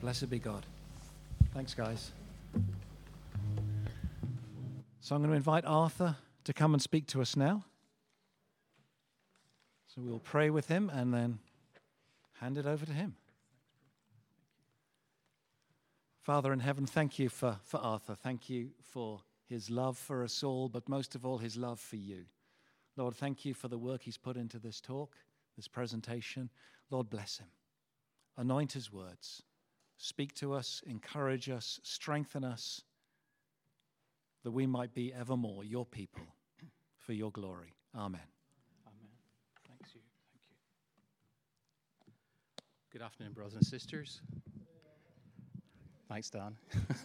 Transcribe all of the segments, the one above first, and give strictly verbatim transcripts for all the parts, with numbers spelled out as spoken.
Blessed be God. Thanks, guys. So I'm going to invite Arthur to come and speak to us now. So we'll pray with him and then hand it over to him. Father in heaven, thank you for, for Arthur. Thank you for his love for us all, but most of all, his love for you. Lord, thank you for the work he's put into this talk, this presentation. Lord, bless him. Anoint his words. Speak to us, encourage us, strengthen us, that we might be evermore your people for your glory. Amen. Amen. Thanks you. Thank you. Good afternoon, brothers and sisters. Thanks, Dan.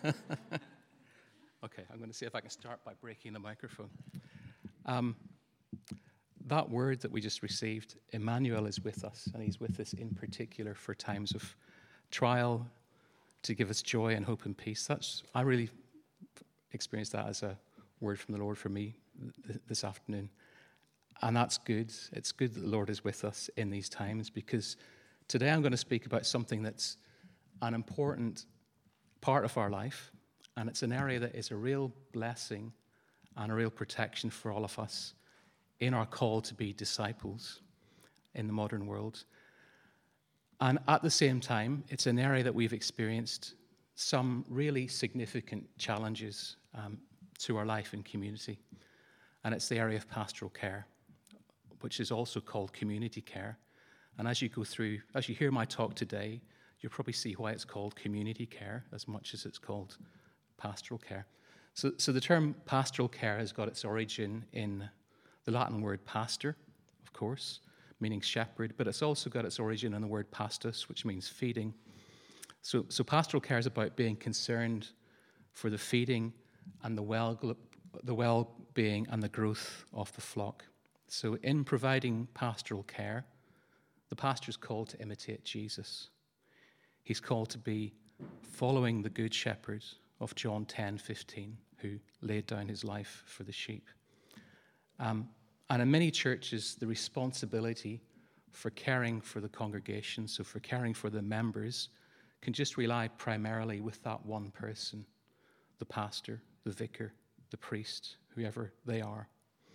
Okay, I'm going to see if I can start by breaking the microphone. Um, that word that we just received, Emmanuel is with us, and he's with us in particular for times of trial, to give us joy and hope and peace. That's I really experienced that as a word from the Lord for me th- this afternoon. And that's good. It's good that the Lord is with us in these times, because today I'm going to speak about something that's an important part of our life, and it's an area that is a real blessing and a real protection for all of us in our call to be disciples in the modern world. And at the same time, it's an area that we've experienced some really significant challenges um, to our life and community. And it's the area of pastoral care, which is also called community care. And as you go through, as you hear my talk today, you'll probably see why it's called community care as much as it's called pastoral care. So, so the term pastoral care has got its origin in the Latin word pastor, of course, meaning shepherd, but it's also got its origin in the word pastus, which means feeding. So, so pastoral care is about being concerned for the feeding and the well, the well-being and the growth of the flock. So in providing pastoral care, the pastor is called to imitate Jesus. He's called to be following the good shepherd of John ten fifteen, who laid down his life for the sheep. Um, And in many churches, the responsibility for caring for the congregation, so for caring for the members, can just rely primarily with that one person, the pastor, the vicar, the priest, whoever they are.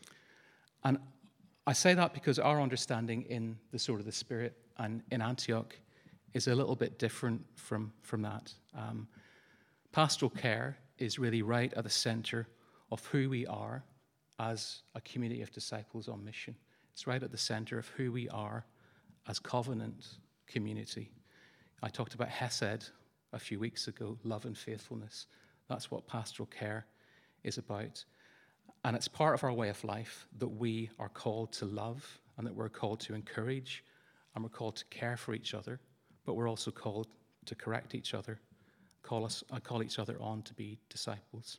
And I say that because our understanding in the Sword of the Spirit and in Antioch is a little bit different from, from that. Um, pastoral care is really right at the center of who we are as a community of disciples on mission. It's right at the center of who we are as covenant community. I talked about Hesed a few weeks ago, love and faithfulness. That's what pastoral care is about. And it's part of our way of life that we are called to love and that we're called to encourage and we're called to care for each other, but we're also called to correct each other, call us, uh, call each other on to be disciples.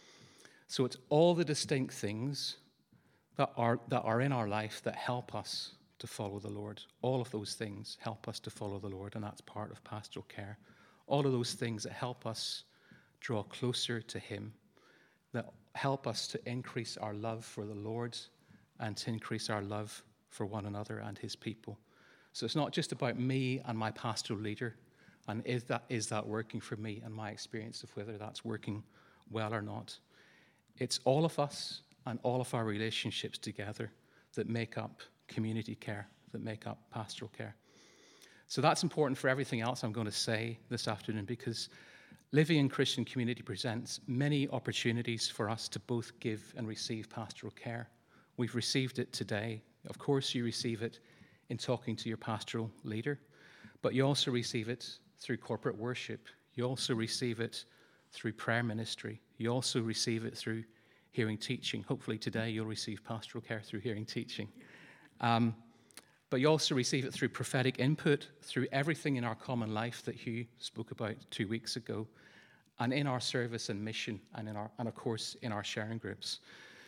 So it's all the distinct things that are that are in our life that help us to follow the Lord. All of those things help us to follow the Lord, and that's part of pastoral care. All of those things that help us draw closer to him, that help us to increase our love for the Lord and to increase our love for one another and his people. So it's not just about me and my pastoral leader, and is that is that working for me and my experience of whether that's working well or not. It's all of us and all of our relationships together that make up community care, that make up pastoral care. So that's important for everything else I'm going to say this afternoon, because living in Christian community presents many opportunities for us to both give and receive pastoral care. We've received it today. Of course, you receive it in talking to your pastoral leader, but you also receive it through corporate worship. You also receive it through prayer ministry. You also receive it through hearing teaching. Hopefully today you'll receive pastoral care through hearing teaching. Um, but you also receive it through prophetic input, through everything in our common life that Hugh spoke about two weeks ago, and in our service and mission, and in our, and of course in our sharing groups.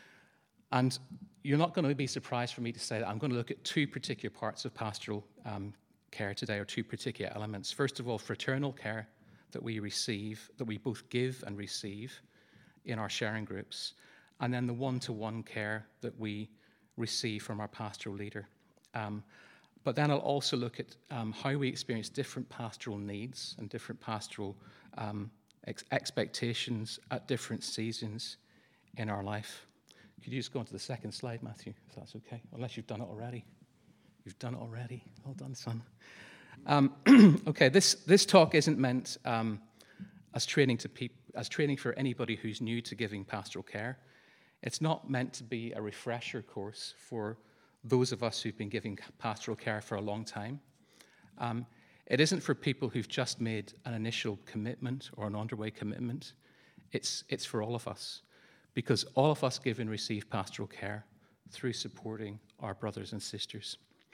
And you're not going to be surprised for me to say that I'm going to look at two particular parts of pastoral um, care today, or two particular elements. First of all, fraternal care that we receive, that we both give and receive in our sharing groups, and then the one-to-one care that we receive from our pastoral leader. Um, but then I'll also look at um, how we experience different pastoral needs and different pastoral um, ex- expectations at different seasons in our life. Could you just go on to the second slide, Matthew, if that's okay? Unless you've done it already. You've done it already. Well done, son. Um, okay, this, this talk isn't meant um, as training to peop- as training for anybody who's new to giving pastoral care. It's not meant to be a refresher course for those of us who've been giving pastoral care for a long time. Um, it isn't for people who've just made an initial commitment or an underway commitment. It's, it's for all of us, because all of us give and receive pastoral care through supporting our brothers and sisters.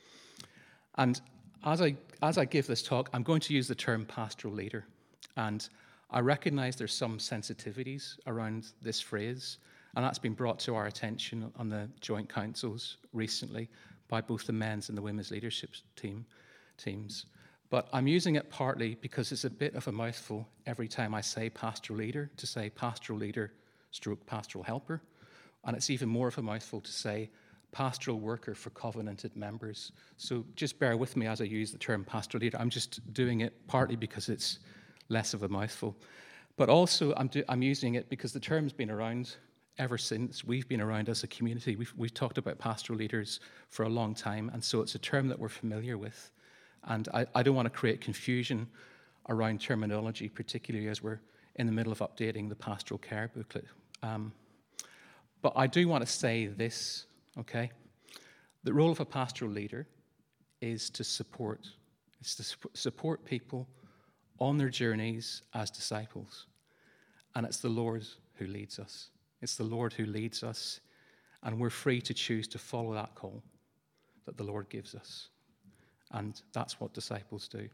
And as I, as I give this talk, I'm going to use the term pastoral leader. And I recognize there's some sensitivities around this phrase, and that's been brought to our attention on the joint councils recently by both the men's and the women's leadership team, teams. But I'm using it partly because it's a bit of a mouthful every time I say pastoral leader, to say pastoral leader stroke pastoral helper. And it's even more of a mouthful to say pastoral worker for covenanted members. So just bear with me as I use the term pastoral leader. I'm just doing it partly because it's less of a mouthful. But also I'm, do, I'm using it because the term's been around ever since we've been around as a community. We've, we've talked about pastoral leaders for a long time, and so it's a term that we're familiar with. And I, I don't want to create confusion around terminology, particularly as we're in the middle of updating the pastoral care booklet. Um, but I do want to say this, okay? The role of a pastoral leader is to support, is to su- support people on their journeys as disciples. And it's the Lord who leads us. It's the Lord who leads us, and we're free to choose to follow that call that the Lord gives us. And that's what disciples do.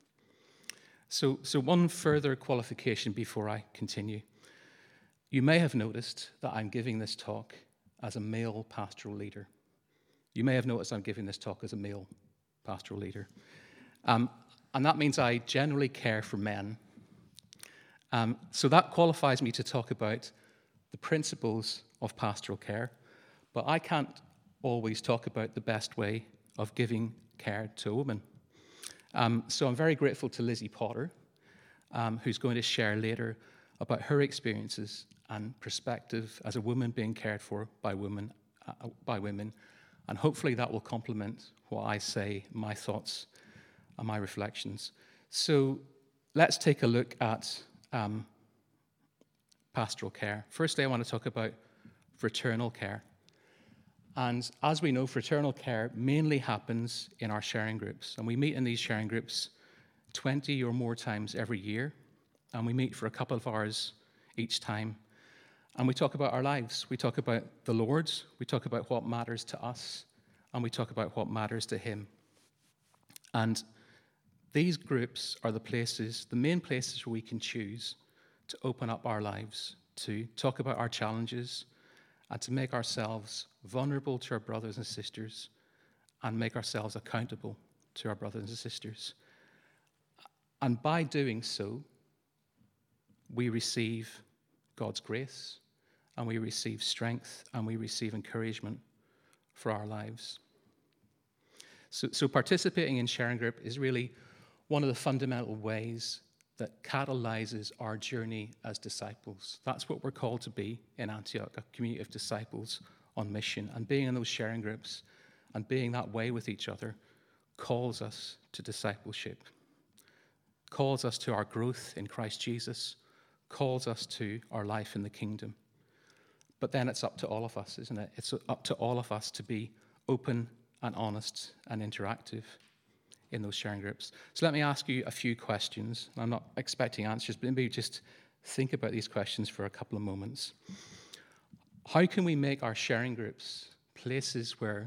So, so one further qualification before I continue. You may have noticed that I'm giving this talk as a male pastoral leader. You may have noticed I'm giving this talk as a male pastoral leader. Um, and that means I generally care for men. Um, so that qualifies me to talk about the principles of pastoral care, but I can't always talk about the best way of giving care to a woman. Um, so I'm very grateful to Lizzie Potter, um, who's going to share later about her experiences and perspective as a woman being cared for by women, uh, by women, and hopefully that will complement what I say, my thoughts and my reflections. So let's take a look at um, pastoral care. Firstly, I want to talk about fraternal care. And as we know, fraternal care mainly happens in our sharing groups. And we meet in these sharing groups twenty or more times every year. And we meet for a couple of hours each time. And we talk about our lives. We talk about the Lord's. We talk about what matters to us. And we talk about what matters to Him. And these groups are the places, the main places where we can choose to open up our lives, to talk about our challenges, and to make ourselves vulnerable to our brothers and sisters, and make ourselves accountable to our brothers and sisters. And by doing so, we receive God's grace, and we receive strength, and we receive encouragement for our lives. So, so participating in sharing group is really one of the fundamental ways that catalyzes our journey as disciples. That's what we're called to be in Antioch, a community of disciples on mission. And being in those sharing groups and being that way with each other calls us to discipleship, calls us to our growth in Christ Jesus, calls us to our life in the kingdom. But then it's up to all of us, isn't it? It's up to all of us to be open and honest and interactive in those sharing groups. So let me ask you a few questions. I'm not expecting answers, but maybe just think about these questions for a couple of moments. How can we make our sharing groups places where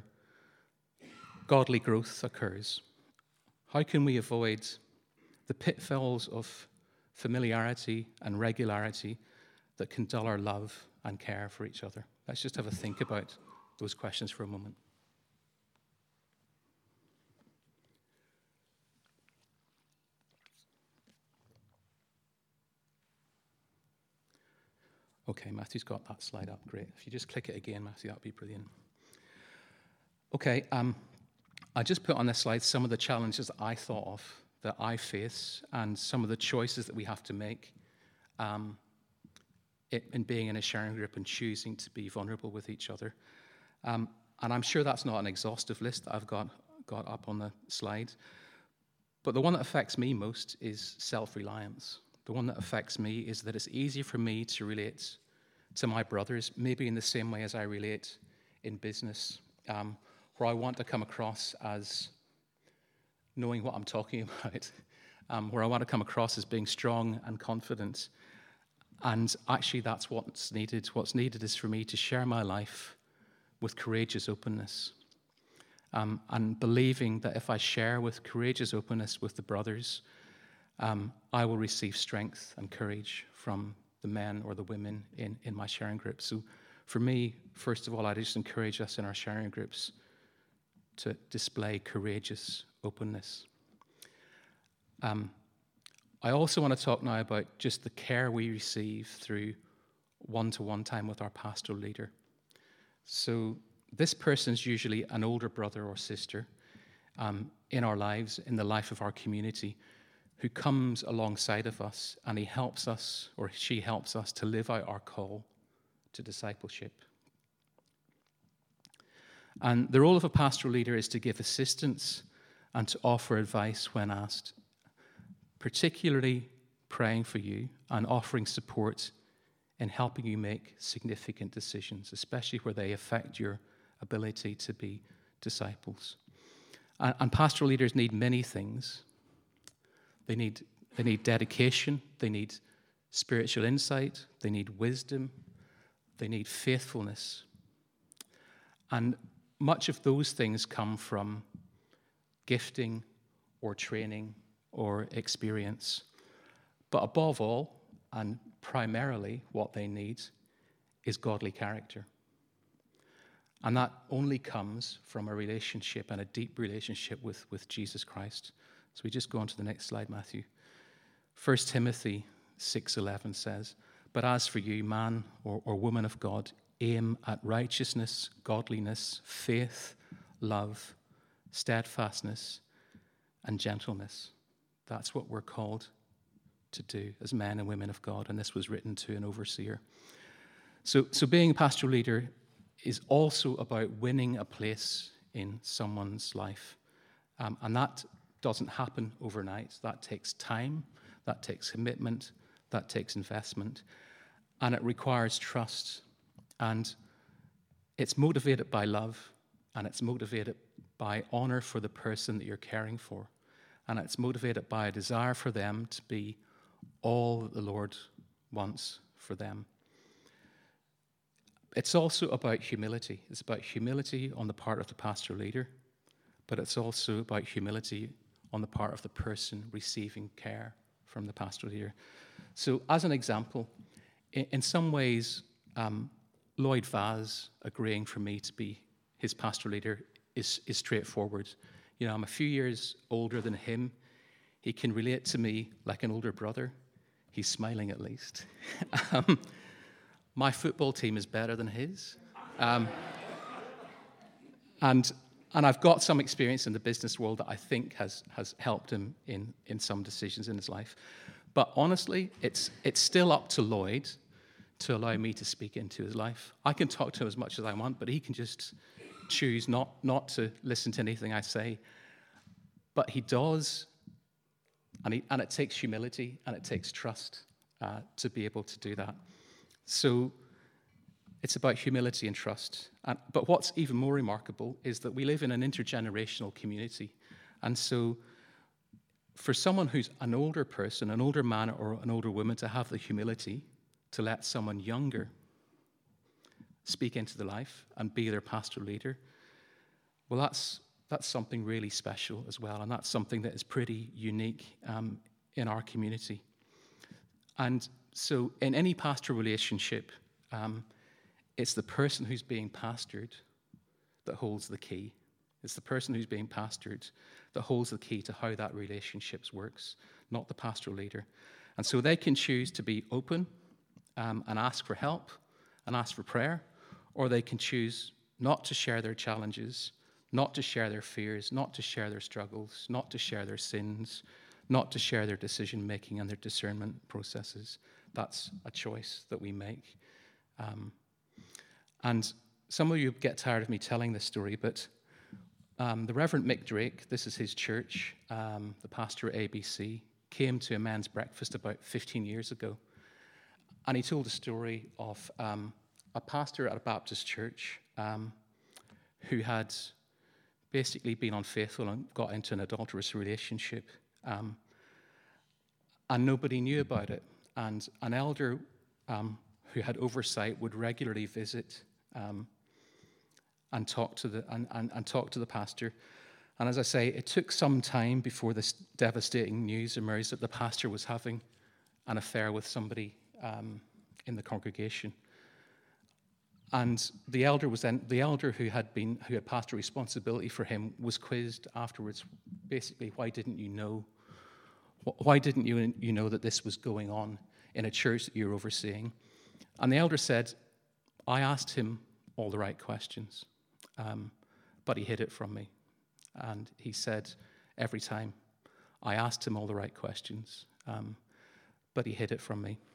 godly growth occurs? How can we avoid the pitfalls of familiarity and regularity that can dull our love and care for each other? Let's just have a think about those questions for a moment. Okay, Matthew's got that slide up. Great. If you just click it again, Matthew, that would be brilliant. Okay, um, I just put on this slide some of the challenges that I thought of, that I face, and some of the choices that we have to make um, in being in a sharing group and choosing to be vulnerable with each other. Um, and I'm sure that's not an exhaustive list that I've got, got up on the slide. But the one that affects me most is self-reliance. The one that affects me is that it's easier for me to relate to my brothers, maybe in the same way as I relate in business, um, where I want to come across as knowing what I'm talking about, um, where I want to come across as being strong and confident. And actually, that's what's needed. What's needed is for me to share my life with courageous openness, um, and believing that if I share with courageous openness with the brothers, um, I will receive strength and courage from the men or the women in, in my sharing group. So for me, first of all, I just encourage us in our sharing groups to display courageous openness. Um, I also want to talk now about just the care we receive through one-to-one time with our pastoral leader. So this person's usually an older brother or sister um, in our lives, in the life of our community, who comes alongside of us, and he helps us, or she helps us, to live out our call to discipleship. And the role of a pastoral leader is to give assistance and to offer advice when asked, particularly praying for you and offering support in helping you make significant decisions, especially where they affect your ability to be disciples. And, and pastoral leaders need many things. They need, they need dedication, they need spiritual insight, they need wisdom, they need faithfulness. And much of those things come from gifting or training or experience. But above all, and primarily, what they need is godly character. And that only comes from a relationship, and a deep relationship with, with Jesus Christ. So we just go on to the next slide, Matthew. First Timothy six eleven says, "But as for you, man or, or woman of God, aim at righteousness, godliness, faith, love, steadfastness, and gentleness." That's what we're called to do as men and women of God, and this was written to an overseer. So, so being a pastoral leader is also about winning a place in someone's life, um, and that doesn't happen overnight. That takes time, that takes commitment, that takes investment, and it requires trust. And it's motivated by love, and it's motivated by honor for the person that you're caring for, and it's motivated by a desire for them to be all that the Lord wants for them. It's also about humility. It's about humility on the part of the pastoral leader, but it's also about humility on the part of the person receiving care from the pastoral leader. So as an example, in, in some ways, um, Lloyd Vaz agreeing for me to be his pastoral leader is, is straightforward. You know, I'm a few years older than him. He can relate to me like an older brother. He's smiling at least. um, my football team is better than his. Um, and and I've got some experience in the business world that I think has, has helped him in, in some decisions in his life. But honestly, it's it's still up to Lloyd to allow me to speak into his life. I can talk to him as much as I want, but he can just choose not, not to listen to anything I say. But he does, and, he, and it takes humility and it takes trust uh, to be able to do that. So it's about humility and trust. And, but what's even more remarkable is that we live in an intergenerational community. And so for someone who's an older person, an older man or an older woman, to have the humility to let someone younger speak into their life and be their pastoral leader, well, that's that's something really special as well, and that's something that is pretty unique um, in our community. And so in any pastoral relationship, um, it's the person who's being pastored that holds the key. It's the person who's being pastored that holds the key to how that relationship works, not the pastoral leader. And so they can choose to be open um, and ask for help and ask for prayer, or they can choose not to share their challenges, not to share their fears, not to share their struggles, not to share their sins, not to share their decision-making and their discernment processes. That's a choice that we make. Um, and some of you get tired of me telling this story, but um, the Reverend Mick Drake, this is his church, um, the pastor at A B C, came to a men's breakfast about fifteen years ago. And he told a story of um, a pastor at a Baptist church um, who had basically been unfaithful and got into an adulterous relationship. Um, and nobody knew about it. And an elder um, who had oversight would regularly visit um, and talk to the and, and, and talk to the pastor. And as I say, it took some time before this devastating news emerged that the pastor was having an affair with somebody um, in the congregation. And the elder was then the elder who had been who had pastoral responsibility for him was quizzed afterwards. Basically, why didn't you know? Why didn't you you know that this was going on in a church that you're overseeing? And the elder said, I asked him all the right questions, um, but he hid it from me. And he said every time, I asked him all the right questions, um, but he hid it from me.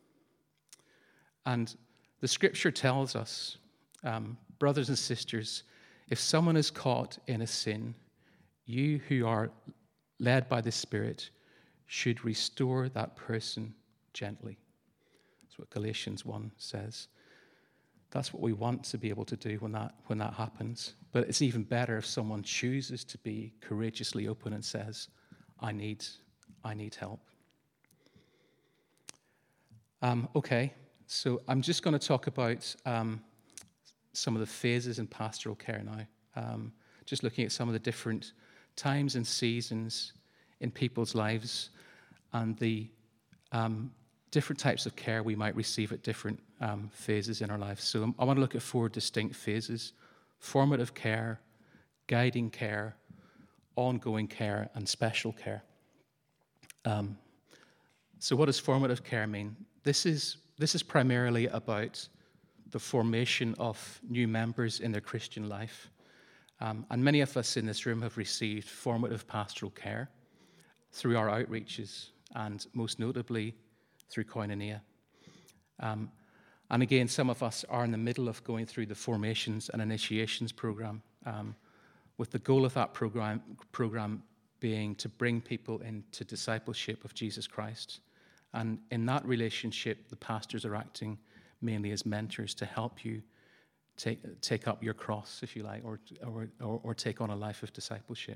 And the scripture tells us, um, brothers and sisters, if someone is caught in a sin, you who are led by the Spirit should restore that person gently. That's what Galatians one says. That's what we want to be able to do when that when that happens. But it's even better if someone chooses to be courageously open and says, I need, I need help. Um, okay, so I'm just going to talk about um, some of the phases in pastoral care now. Um, just looking at some of the different times and seasons in people's lives and the um, different types of care we might receive at different um, phases in our lives. So I want to look at four distinct phases: formative care, guiding care, ongoing care, and special care. Um, so what does formative care mean? This is, this is primarily about the formation of new members in their Christian life. Um, and many of us in this room have received formative pastoral care through our outreaches, and most notably through Koinonia. Um, and again, some of us are in the middle of going through the formations and initiations program, um, with the goal of that program, program being to bring people into discipleship of Jesus Christ. And in that relationship, the pastors are acting mainly as mentors to help you take, take up your cross, if you like, or, or, or, or take on a life of discipleship.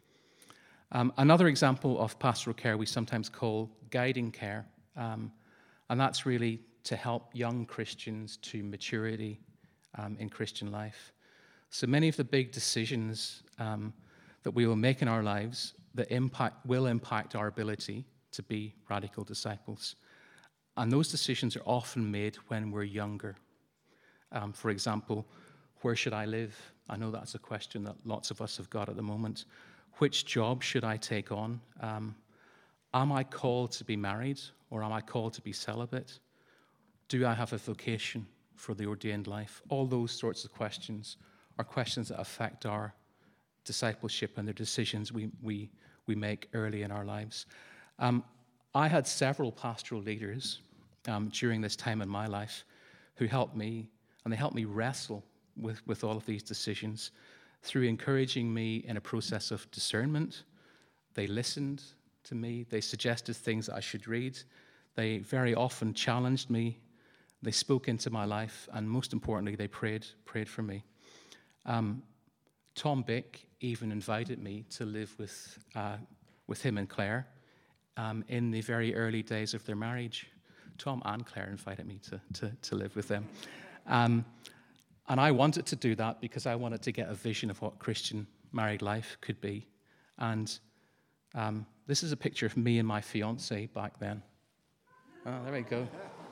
Um, another example of pastoral care we sometimes call guiding care, um, and that's really to help young Christians to maturity um, in Christian life. So many of the big decisions um, that we will make in our lives that impact will impact our ability to be radical disciples. And those decisions are often made when we're younger. Um, for example, where should I live? I know that's a question that lots of us have got at the moment. Which job should I take on? Um, am I called to be married, or am I called to be celibate? Do I have a vocation for the ordained life? All those sorts of questions are questions that affect our discipleship and the decisions we we, we make early in our lives. Um, I had several pastoral leaders um, during this time in my life who helped me, and they helped me wrestle with, with all of these decisions through encouraging me in a process of discernment. They listened to me. They suggested things that I should read. They very often challenged me. They spoke into my life, and most importantly, they prayed, prayed for me. Um, Tom Bick even invited me to live with, uh, with him and Claire um, in the very early days of their marriage. Tom and Claire invited me to, to, to live with them. Um, And I wanted to do that because I wanted to get a vision of what Christian married life could be. And um, this is a picture of me and my fiancée back then. Oh, there we go.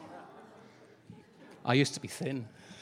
I used to be thin.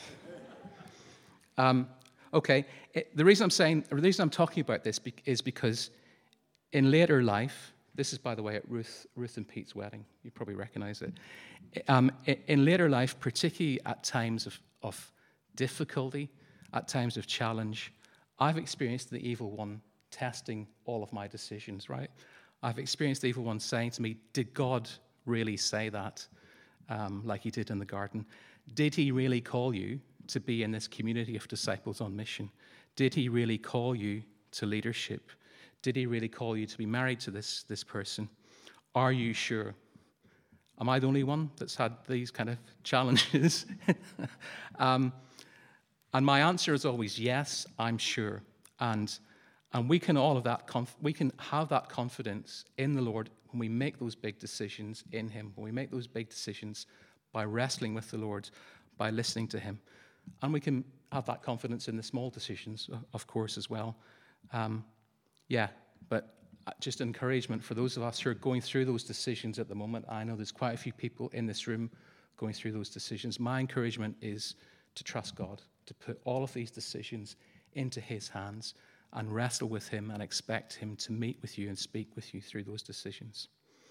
Um, okay, it, the reason I'm saying, the reason I'm talking about this be, is because in later life, this is, by the way, at Ruth, Ruth and Pete's wedding. You probably recognize it. Um, in, in later life, particularly at times of, of difficulty, at times of challenge, I've experienced the evil one testing all of my decisions, right? I've experienced the evil one saying to me, did God really say that, um, like he did in the garden? Did he really call you to be in this community of disciples on mission? Did he really call you to leadership? Did he really call you to be married to this, this person? Are you sure? Am I the only one that's had these kind of challenges? um, and my answer is always, yes, I'm sure. And and we can all of that conf- we can have that confidence in the Lord when we make those big decisions in him, when we make those big decisions by wrestling with the Lord, by listening to him. And we can have that confidence in the small decisions, of course, as well. Um, yeah, but just encouragement for those of us who are going through those decisions at the moment. I know there's quite a few people in this room going through those decisions. My encouragement is to trust God, to put all of these decisions into his hands and wrestle with him and expect him to meet with you and speak with you through those decisions.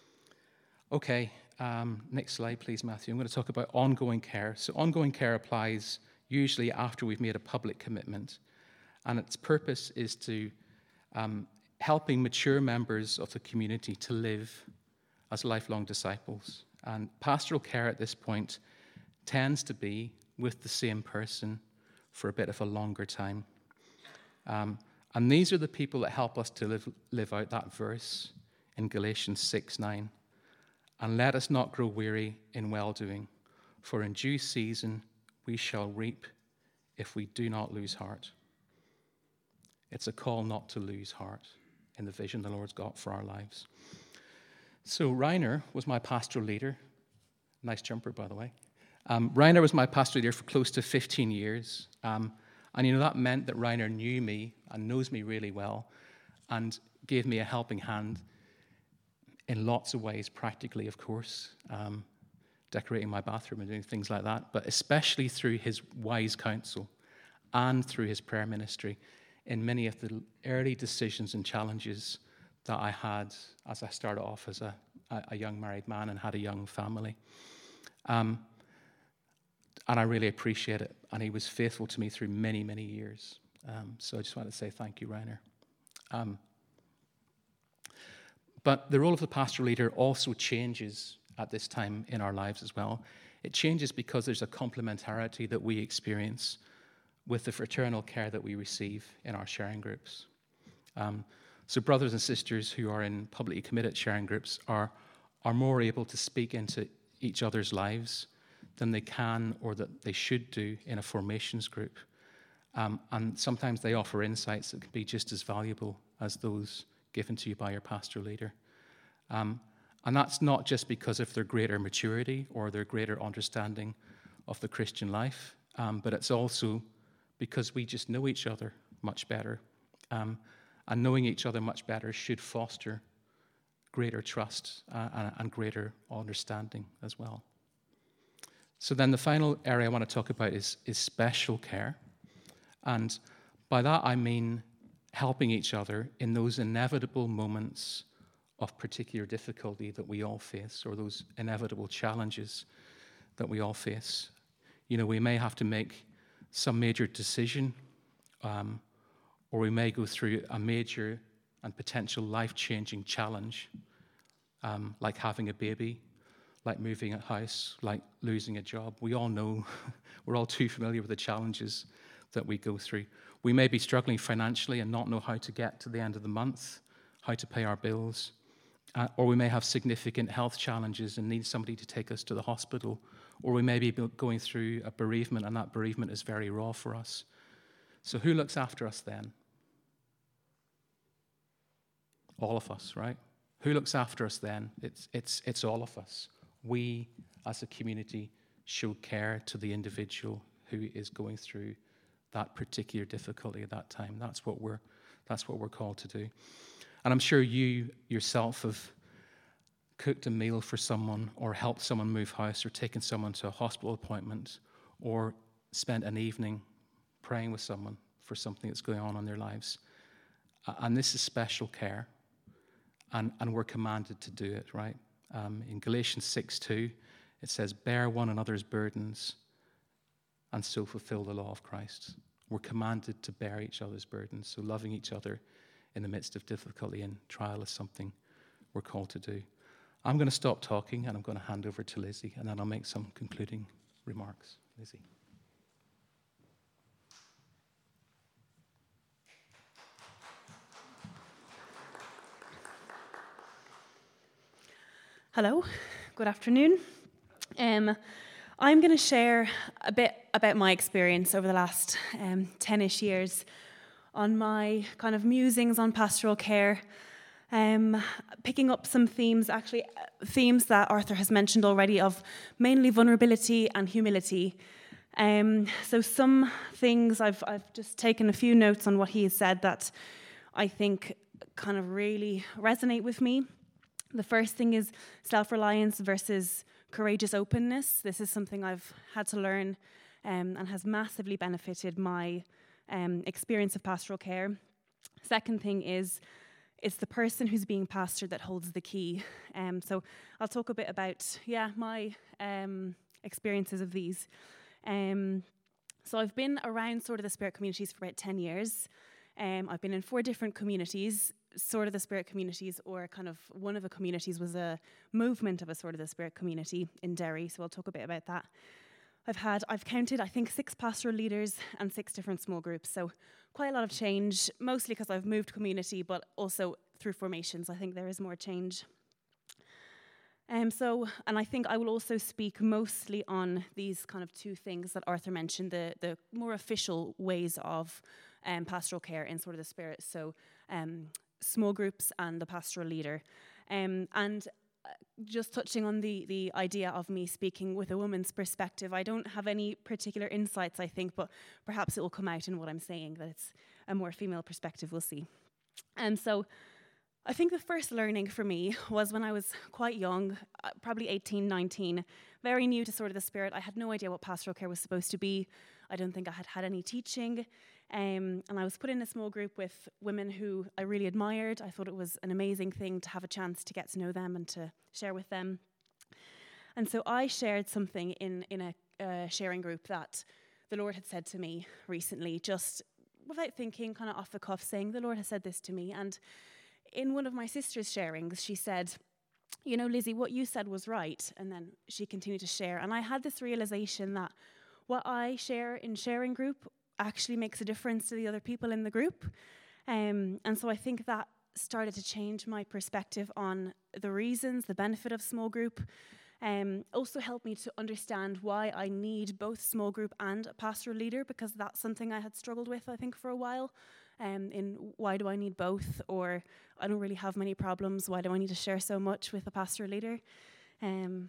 Okay, um, next slide, please, Matthew. I'm going to talk about ongoing care. So ongoing care applies usually after we've made a public commitment, and its purpose is to um, helping mature members of the community to live as lifelong disciples. And pastoral care at this point tends to be with the same person for a bit of a longer time. Um, and these are the people that help us to live, live out that verse in Galatians six nine. And let us not grow weary in well-doing, for in due season we shall reap if we do not lose heart. It's a call not to lose heart in the vision the Lord's got for our lives. So Reiner was my pastoral leader. Nice jumper, by the way. Um, Reiner was my pastoral leader for close to fifteen years. Um, and, you know, that meant that Reiner knew me and knows me really well and gave me a helping hand in lots of ways, practically, of course, um, decorating my bathroom and doing things like that, but especially through his wise counsel and through his prayer ministry in many of the early decisions and challenges that I had as I started off as a, a young married man and had a young family. Um, and I really appreciate it. And he was faithful to me through many, many years. Um, so I just want to say thank you, Reiner. Um, but the role of the pastoral leader also changes at this time in our lives as well. It changes because there's a complementarity that we experience with the fraternal care that we receive in our sharing groups. Um, so brothers and sisters who are in publicly committed sharing groups are, are more able to speak into each other's lives than they can or that they should do in a formations group. Um, and sometimes they offer insights that can be just as valuable as those given to you by your pastoral leader. Um, and that's not just because of their greater maturity or their greater understanding of the Christian life, um, but it's also because we just know each other much better. Um, and knowing each other much better should foster greater trust uh, and, and greater understanding as well. So then the final area I want to talk about is, is special care. And by that I mean helping each other in those inevitable moments of particular difficulty that we all face, or those inevitable challenges that we all face. You know, we may have to make some major decision, um, or we may go through a major and potential life-changing challenge, um, like having a baby, like moving a house, like losing a job. We all know, we're all too familiar with the challenges that we go through. We may be struggling financially and not know how to get to the end of the month, how to pay our bills, uh, or we may have significant health challenges and need somebody to take us to the hospital, or we may be going through a bereavement, and that bereavement is very raw for us. So who looks after us then? All of us, right? Who looks after us then? It's, it's, it's all of us. We, as a community, show care to the individual who is going through that particular difficulty at that time. That's what we're, that's what we're called to do. And I'm sure you yourself have cooked a meal for someone, or helped someone move house, or taken someone to a hospital appointment, or spent an evening praying with someone for something that's going on in their lives. And this is special care, and, and we're commanded to do it, right? Um, in Galatians six two, it says, bear one another's burdens and so fulfill the law of Christ. We're commanded to bear each other's burdens, so loving each other in the midst of difficulty and trial is something we're called to do. I'm going to stop talking and I'm going to hand over to Lizzie, and then I'll make some concluding remarks. Lizzie. Hello, good afternoon. Um, I'm going to share a bit about my experience over the last um, ten-ish years on my kind of musings on pastoral care, um, picking up some themes, actually themes that Arthur has mentioned already, of mainly vulnerability and humility. Um, so some things, I've, I've just taken a few notes on what he has said that I think kind of really resonate with me. The first thing is self-reliance versus courageous openness. This is something I've had to learn um, and has massively benefited my um, experience of pastoral care. Second thing is it's the person who's being pastored that holds the key. Um, so I'll talk a bit about, yeah, my um, experiences of these. Um, so I've been around Sword of the Spirit communities for about ten years. Um, I've been in four different communities. Sword of the Spirit communities, or kind of one of the communities was a movement of a Sword of the Spirit community in Derry, so I'll talk a bit about that. I've had, I've counted, I think, six pastoral leaders and six different small groups, so quite a lot of change, mostly because I've moved community, but also through formations. I think there is more change. Um, so, and I think I will also speak mostly on these kind of two things that Arthur mentioned, the, the more official ways of um, pastoral care in Sword of the Spirit, so um, small groups and the pastoral leader. Um, and uh, just touching on the, the idea of me speaking with a woman's perspective, I don't have any particular insights, I think, but perhaps it will come out in what I'm saying, that it's a more female perspective, we'll see. And so I think the first learning for me was when I was quite young, uh, probably eighteen, nineteen, very new to Sword of the Spirit. I had no idea what pastoral care was supposed to be. I don't think I had had any teaching. Um, and I was put in a small group with women who I really admired. I thought it was an amazing thing to have a chance to get to know them and to share with them. And so I shared something in, in a uh, sharing group that the Lord had said to me recently, just without thinking, kind of off the cuff, saying, the Lord has said this to me. And in one of my sister's sharings, she said, you know, Lizzie, what you said was right. And then she continued to share. And I had this realization that what I share in sharing group actually makes a difference to the other people in the group. Um, and so I think that started to change my perspective on the reasons, the benefit of small group. Um, also helped me to understand why I need both small group and a pastoral leader, because that's something I had struggled with, I think, for a while. Um, in why do I need both? Or I don't really have many problems. Why do I need to share so much with a pastoral leader? Um,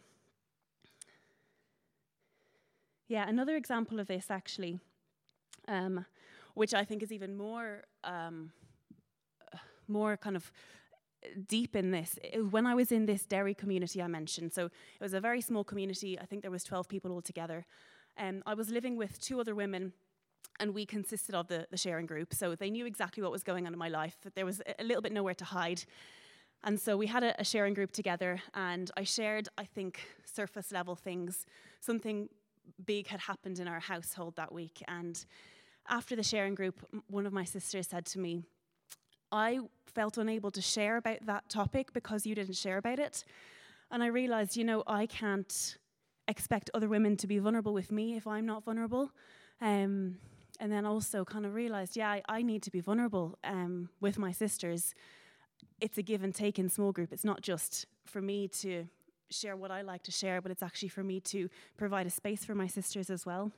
yeah, another example of this, actually, Um, which I think is even more, um, more kind of deep in this. It, when I was in this Derry community I mentioned, so it was a very small community. I think there was twelve people altogether. Um, I was living with two other women, and we consisted of the, the sharing group. So they knew exactly what was going on in my life. There was a little bit nowhere to hide. And so we had a, a sharing group together, and I shared, I think, surface level things. Something big had happened in our household that week, and after the sharing group, one of my sisters said to me, I felt unable to share about that topic because you didn't share about it. And I realized, you know, I can't expect other women to be vulnerable with me if I'm not vulnerable. Um, and then also kind of realized, yeah, I, I need to be vulnerable um, with my sisters. It's a give and take in small group. It's not just for me to share what I like to share, but it's actually for me to provide a space for my sisters as well.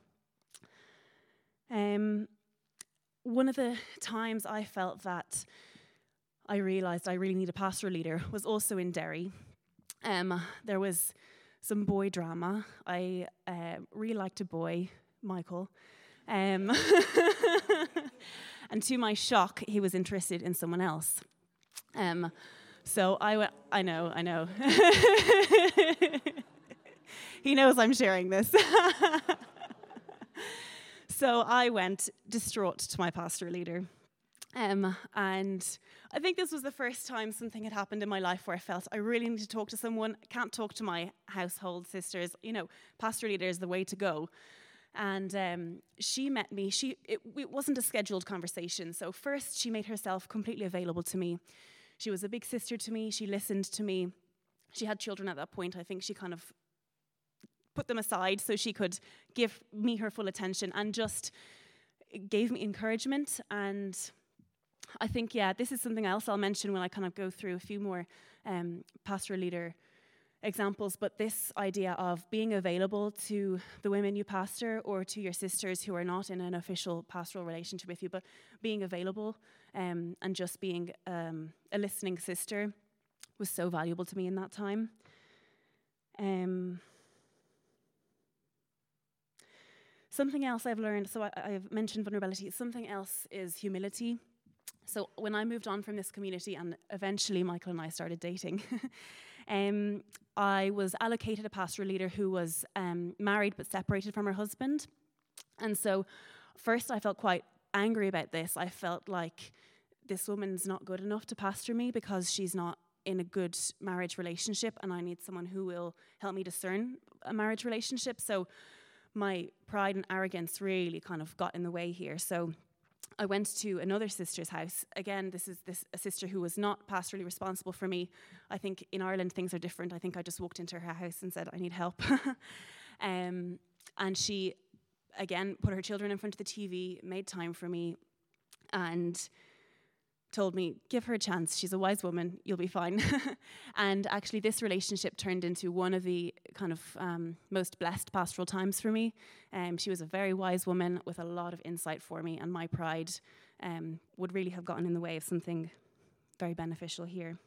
Um, one of the times I felt that I realized I really need a pastoral leader was also in Derry. Um, there was some boy drama. I uh, really liked a boy, Michael. Um, and to my shock, he was interested in someone else. Um, so I went, I know, I know. He knows I'm sharing this. So I went distraught to my pastoral leader. Um, and I think this was the first time something had happened in my life where I felt I really need to talk to someone. I can't talk to my household sisters. You know, pastoral leader is the way to go. And um, she met me. She it, it wasn't a scheduled conversation. So first, she made herself completely available to me. She was a big sister to me. She listened to me. She had children at that point. I think she kind of put them aside so she could give me her full attention and just gave me encouragement. And I think, yeah, this is something else I'll mention when I kind of go through a few more um, pastoral leader examples, but this idea of being available to the women you pastor or to your sisters who are not in an official pastoral relationship with you, but being available um, and just being um, a listening sister was so valuable to me in that time. Um, something else I've learned, so I, I've mentioned vulnerability, something else is humility. So when I moved on from this community and eventually Michael and I started dating, um, I was allocated a pastoral leader who was um, married but separated from her husband. And so first I felt quite angry about this. I felt like this woman's not good enough to pastor me because she's not in a good marriage relationship, and I need someone who will help me discern a marriage relationship. So my pride and arrogance really kind of got in the way here. So I went to another sister's house. Again, this is this a sister who was not pastorally responsible for me. I think in Ireland things are different. I think I just walked into her house and said, I need help. um, and she, again, put her children in front of the T V, made time for me, and told me, give her a chance. She's a wise woman. You'll be fine. And actually this relationship turned into one of the kind of um, most blessed pastoral times for me. Um, she was a very wise woman with a lot of insight for me, and my pride um, would really have gotten in the way of something very beneficial here.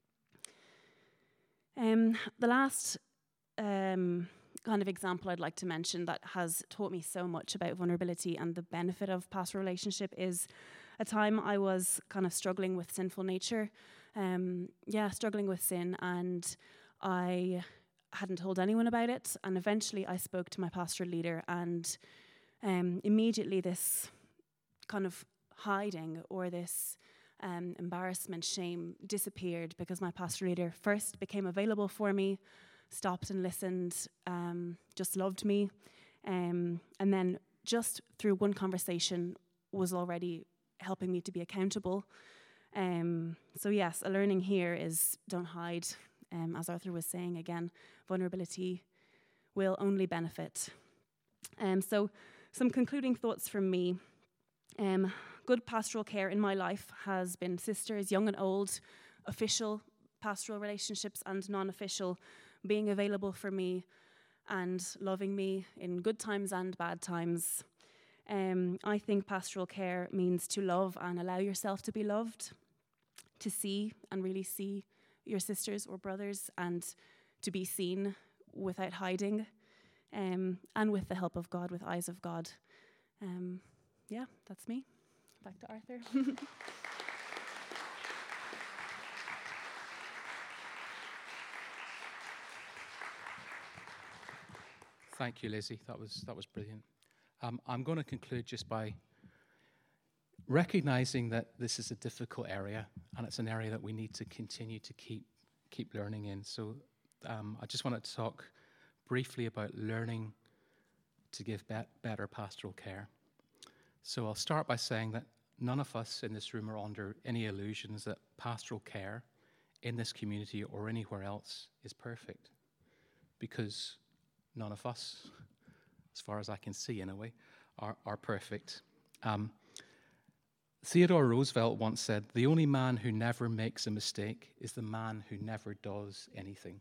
Um, the last um, kind of example I'd like to mention that has taught me so much about vulnerability and the benefit of pastoral relationship is a time I was kind of struggling with sinful nature. Um, yeah, struggling with sin, and I hadn't told anyone about it. And eventually I spoke to my pastoral leader, and um, immediately this kind of hiding or this um, embarrassment, shame disappeared because my pastoral leader first became available for me, stopped and listened, um, just loved me. Um, and then just through one conversation was already helping me to be accountable. Um, so yes, a learning here is don't hide. Um, as Arthur was saying again, vulnerability will only benefit. Um, so some concluding thoughts from me. Um, good pastoral care in my life has been sisters, young and old, official pastoral relationships and non-official, being available for me and loving me in good times and bad times. Um, I think pastoral care means to love and allow yourself to be loved, to see and really see your sisters or brothers, and to be seen without hiding, um, and with the help of God, with eyes of God. Um, yeah, that's me. Back to Arthur. Thank you, Lizzie. That was that was brilliant. Um, I'm going to conclude just by recognizing that this is a difficult area, and it's an area that we need to continue to keep keep learning in. So um, I just wanted to talk briefly about learning to give be- better pastoral care. So I'll start by saying that none of us in this room are under any illusions that pastoral care in this community or anywhere else is perfect, because none of us, as far as I can see anyway, are, are perfect. Um, Theodore Roosevelt once said, the only man who never makes a mistake is the man who never does anything.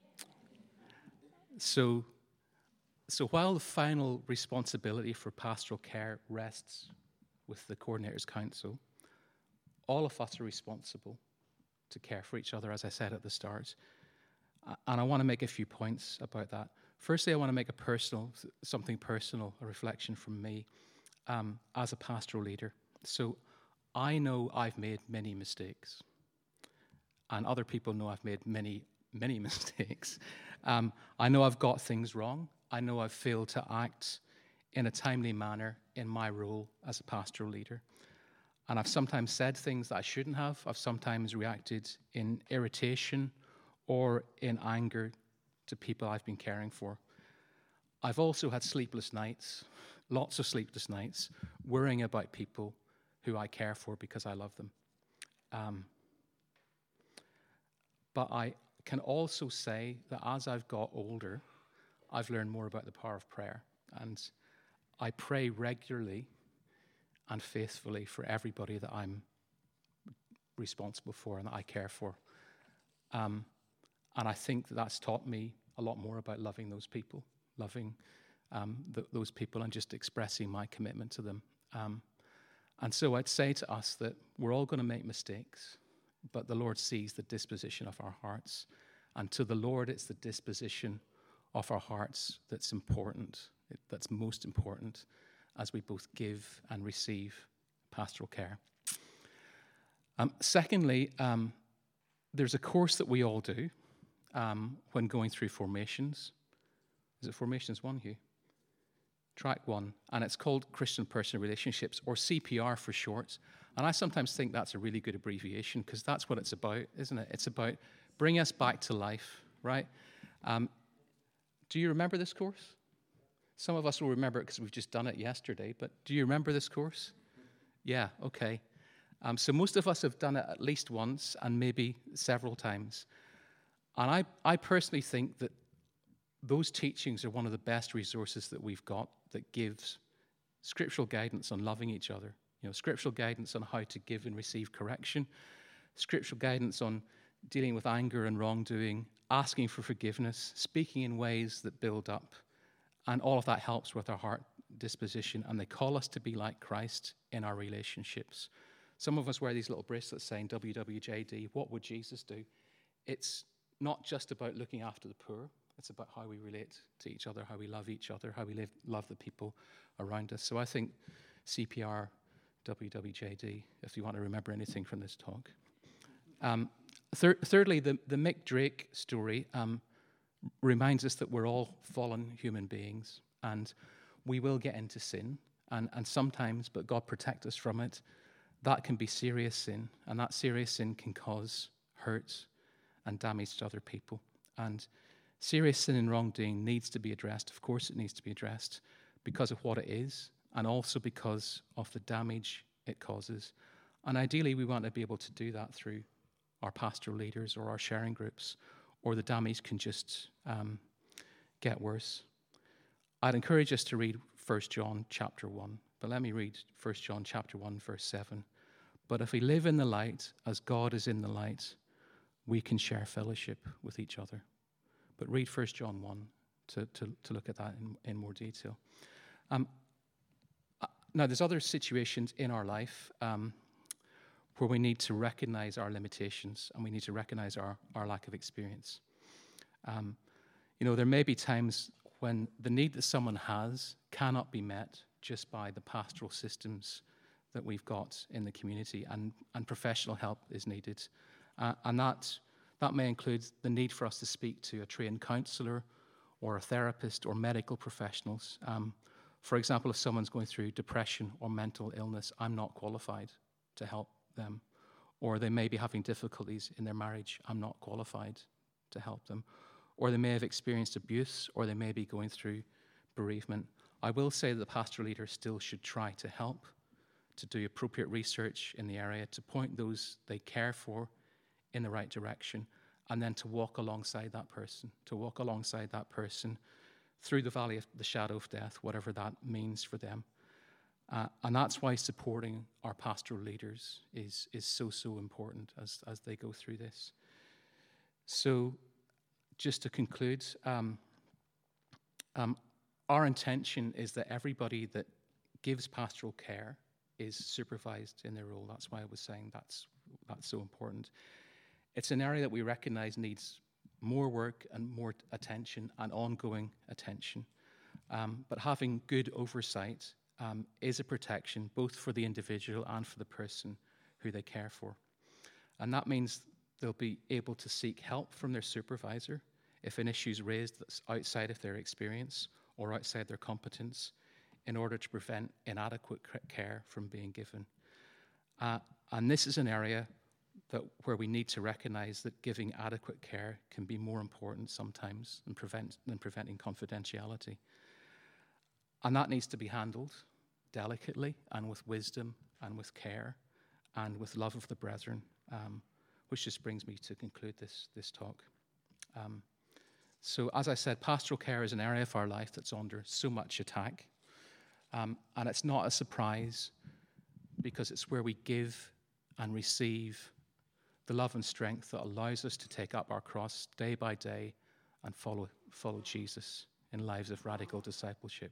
So, so while the final responsibility for pastoral care rests with the Coordinators Council, all of us are responsible to care for each other, as I said at the start. And I want to make a few points about that. Firstly, I want to make a personal, something personal, a reflection from me um, as a pastoral leader. So I know I've made many mistakes, and other people know I've made many, many mistakes. Um, I know I've got things wrong. I know I've failed to act in a timely manner in my role as a pastoral leader. And I've sometimes said things that I shouldn't have. I've sometimes reacted in irritation or in anger to people I've been caring for. I've also had sleepless nights, lots of sleepless nights, worrying about people who I care for because I love them. Um, but I can also say that as I've got older, I've learned more about the power of prayer. And I pray regularly and faithfully for everybody that I'm responsible for and that I care for. Um, and I think that that's taught me a lot more about loving those people, loving um, th- those people and just expressing my commitment to them. Um, and so I'd say to us that we're all going to make mistakes, but the Lord sees the disposition of our hearts. And to the Lord, it's the disposition of our hearts that's important, that's most important as we both give and receive pastoral care. Um, secondly, um, there's a course that we all do um, when going through formations. Is it Formations one, Hugh? Track one. And it's called Christian Personal Relationships, or C P R for short. And I sometimes think that's a really good abbreviation because that's what it's about, isn't it? It's about bringing us back to life, right? Um, do you remember this course? Some of us will remember it because we've just done it yesterday, but do you remember this course? Yeah, okay. Um, so most of us have done it at least once and maybe several times. And I, I personally think that those teachings are one of the best resources that we've got that gives scriptural guidance on loving each other. You know, scriptural guidance on how to give and receive correction, scriptural guidance on dealing with anger and wrongdoing, asking for forgiveness, speaking in ways that build up. And all of that helps with our heart disposition. And they call us to be like Christ in our relationships. Some of us wear these little bracelets saying W W J D, what would Jesus do? It's not just about looking after the poor. It's about how we relate to each other, how we love each other, how we live, love the people around us. So I think C P R, W W J D, if you want to remember anything from this talk. Um, thir- thirdly, the, the Mick Drake story um, reminds us that we're all fallen human beings and we will get into sin. And, and sometimes, but God protect us from it, that can be serious sin. And that serious sin can cause hurt and damage to other people. And serious sin and wrongdoing needs to be addressed. Of course it needs to be addressed because of what it is and also because of the damage it causes. And ideally we want to be able to do that through our pastoral leaders or our sharing groups, or the damage can just um, get worse. I'd encourage us to read First John chapter one, but let me read First John chapter one, verse seven. But if we live in the light as God is in the light, we can share fellowship with each other. But read First John one to, to, to look at that in, in more detail. Um, now, there's other situations in our life um, where we need to recognize our limitations and we need to recognize our, our lack of experience. Um, you know, there may be times when the need that someone has cannot be met just by the pastoral systems that we've got in the community, and, and professional help is needed. Uh, and that, that may include the need for us to speak to a trained counsellor or a therapist or medical professionals. Um, for example, if someone's going through depression or mental illness, I'm not qualified to help them. Or they may be having difficulties in their marriage, I'm not qualified to help them. Or they may have experienced abuse, or they may be going through bereavement. I will say that the pastoral leader still should try to help, to do appropriate research in the area, to point those they care for in the right direction, and then to walk alongside that person, to walk alongside that person through the valley of the shadow of death, whatever that means for them. Uh, and that's why supporting our pastoral leaders is, is so, so important as, as they go through this. So just to conclude, um, um, our intention is that everybody that gives pastoral care is supervised in their role. That's why I was saying that's, that's so important. It's an area that we recognize needs more work and more attention and ongoing attention. Um, but having good oversight um, is a protection both for the individual and for the person who they care for. And that means they'll be able to seek help from their supervisor if an issue is raised that's outside of their experience or outside their competence, in order to prevent inadequate care from being given. Uh, and this is an area that where we need to recognize that giving adequate care can be more important sometimes than, prevent, than preventing confidentiality. And that needs to be handled delicately and with wisdom and with care and with love of the brethren, um, which just brings me to conclude this, this talk. Um, so as I said, pastoral care is an area of our life that's under so much attack. Um, and it's not a surprise, because it's where we give and receive the love and strength that allows us to take up our cross day by day and follow, follow Jesus in lives of radical discipleship.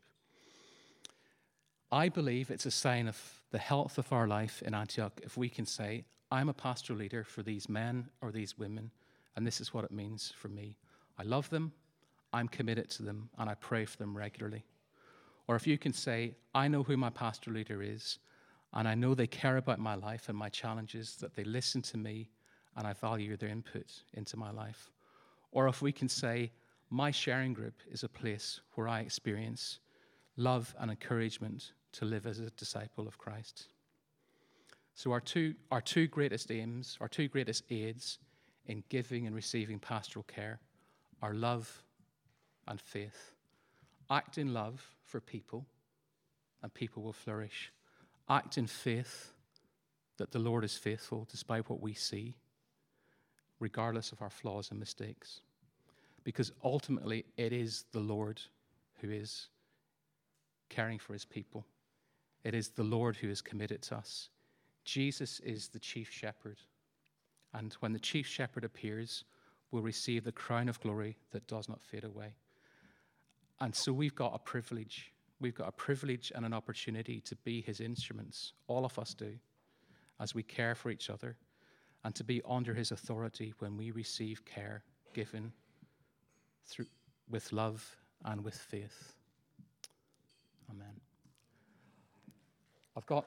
I believe it's a sign of the health of our life in Antioch if we can say, I'm a pastoral leader for these men or these women, and this is what it means for me. I love them, I'm committed to them, and I pray for them regularly. Or if you can say, I know who my pastoral leader is, and I know they care about my life and my challenges, that they listen to me, and I value their input into my life. Or if we can say, my sharing group is a place where I experience love and encouragement to live as a disciple of Christ. So our two, our two greatest aims, our two greatest aids in giving and receiving pastoral care are love and faith. Act in love for people, and people will flourish. Act in faith that the Lord is faithful despite what we see, regardless of our flaws and mistakes. Because ultimately, it is the Lord who is caring for his people. It is the Lord who is committed to us. Jesus is the chief shepherd. And when the chief shepherd appears, we'll receive the crown of glory that does not fade away. And so we've got a privilege. We've got a privilege and an opportunity to be his instruments. All of us do, as we care for each other, and to be under his authority when we receive care given through, with love and with faith. Amen. I've got...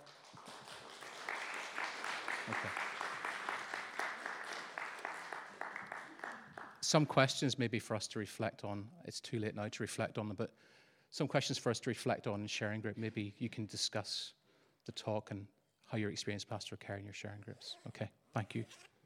Okay. Some questions maybe for us to reflect on. It's too late now to reflect on them, but some questions for us to reflect on in sharing group. Maybe you can discuss the talk and how you experience pastoral care in your sharing groups. Okay, thank you.